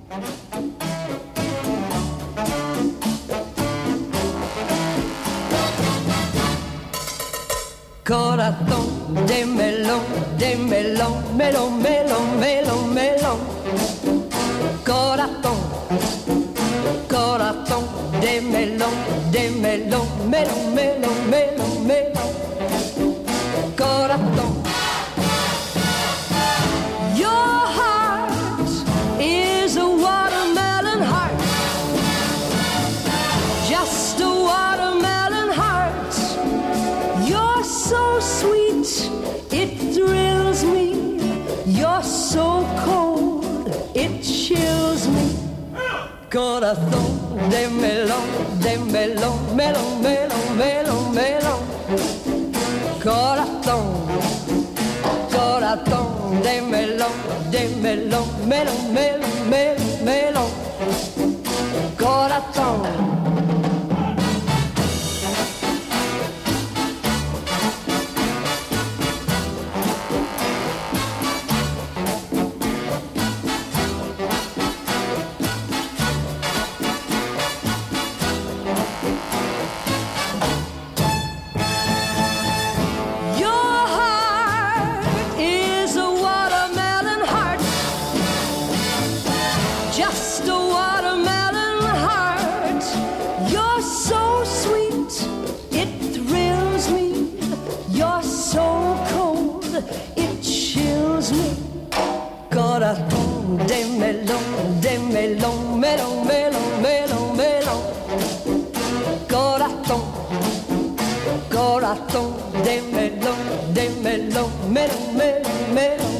Corazón de melón, melón, melón, melón, melón. Corazón, corazón de melón, melón, melón, melón, melón. Corazón. Your heart is a watermelon heart, just a watermelon heart. You're so sweet, it thrills me. You're so cold, it chills me. Corazón de melón, melón, melón, melón, melón. Corazón, corazón de melón, melón, melón, melón, melón. Corazón. It chills me. Corazón de melón, melón, melón, melón, melón. Corazón, corazón de melón, melón, melón, melón.